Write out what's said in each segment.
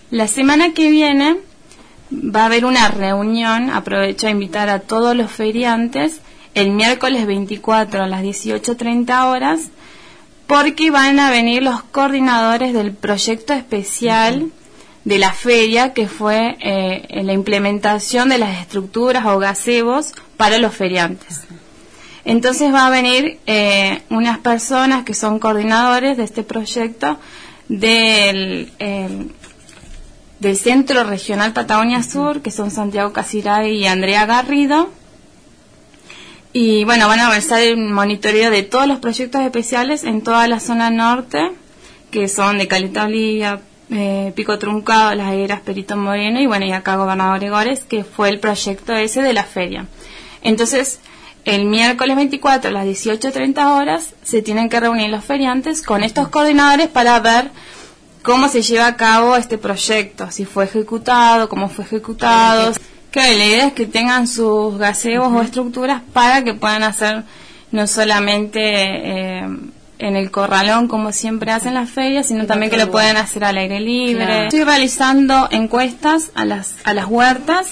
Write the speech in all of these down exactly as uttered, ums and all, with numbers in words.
La semana que viene va a haber una reunión, aprovecho a invitar a todos los feriantes, el miércoles veinticuatro a las dieciocho treinta horas, porque van a venir los coordinadores del proyecto especial de la feria, que fue eh, la implementación de las estructuras o gazebos para los feriantes. Entonces va a venir eh, unas personas que son coordinadores de este proyecto del, eh, del Centro Regional Patagonia Sur, que son Santiago Casiraghi y Andrea Garrido. Y bueno, van a realizar el monitoreo de todos los proyectos especiales en toda la zona norte, que son de Caleta Olivia, eh, Pico Truncado, Las Higueras, Perito Moreno y bueno, y acá Gobernador Gregores, que fue el proyecto ese de la feria. Entonces, el miércoles veinticuatro a las dieciocho treinta horas se tienen que reunir los feriantes con estos coordinadores para ver cómo se lleva a cabo este proyecto, si fue ejecutado, cómo fue ejecutado. Claro, la idea es que tengan sus gazebos uh-huh. o estructuras para que puedan hacer no solamente eh, en el corralón como siempre hacen las ferias, sino también que lo puedan hacer al aire libre. Claro. Estoy realizando encuestas a las a las huertas.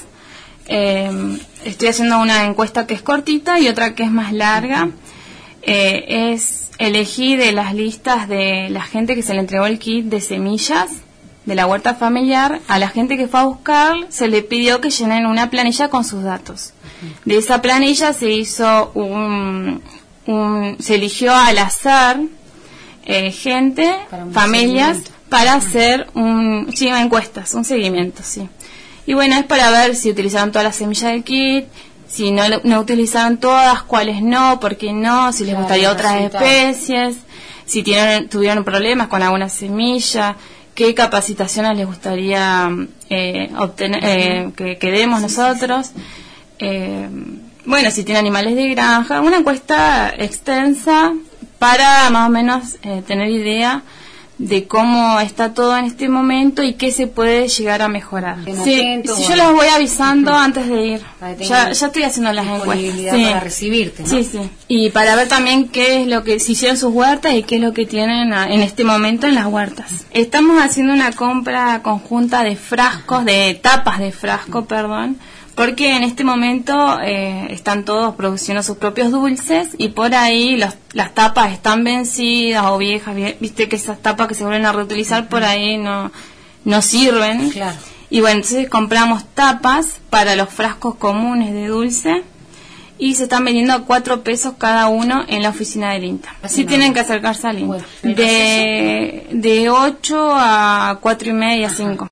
Eh, estoy haciendo una encuesta que es cortita y otra que es más larga. Uh-huh. Eh, es elegí de las listas de la gente que se le entregó el kit de semillas de la huerta familiar. A la gente que fue a buscar se le pidió que llenen una planilla con sus datos. De esa planilla se hizo un, un se eligió al azar eh, gente, para familias, para hacer un, sí, encuestas, un seguimiento, sí. Y bueno, es para ver si utilizaron todas las semillas del kit, si no, no utilizaron todas, cuáles no, por qué no, si les claro, gustaría otras especies, si tienen, tuvieron problemas con alguna semilla, qué capacitaciones les gustaría eh, obtener, eh, que, que demos nosotros, eh, bueno, si tienen animales de granja, una encuesta extensa para más o menos eh, tener idea de cómo está todo en este momento y qué se puede llegar a mejorar. Sí, sí, yo les voy avisando uh-huh. antes de ir. Ya, ya estoy haciendo las encuestas. Sí. Para recibirte, ¿no? Sí, sí. Y para ver también qué es lo que se hicieron sus huertas y qué es lo que tienen a, en este momento en las huertas. Estamos haciendo una compra conjunta de frascos, uh-huh. de tapas de frasco, uh-huh. perdón, porque en este momento eh, están todos produciendo sus propios dulces y por ahí los, las tapas están vencidas o viejas, viste que esas tapas que se vuelven a reutilizar por ahí no, no sirven. Claro. Y bueno, entonces compramos tapas para los frascos comunes de dulce y se están vendiendo a cuatro pesos cada uno en la oficina del INTA. Sí tienen que acercarse al INTA. Bueno, de, de ocho a cuatro y media, cinco.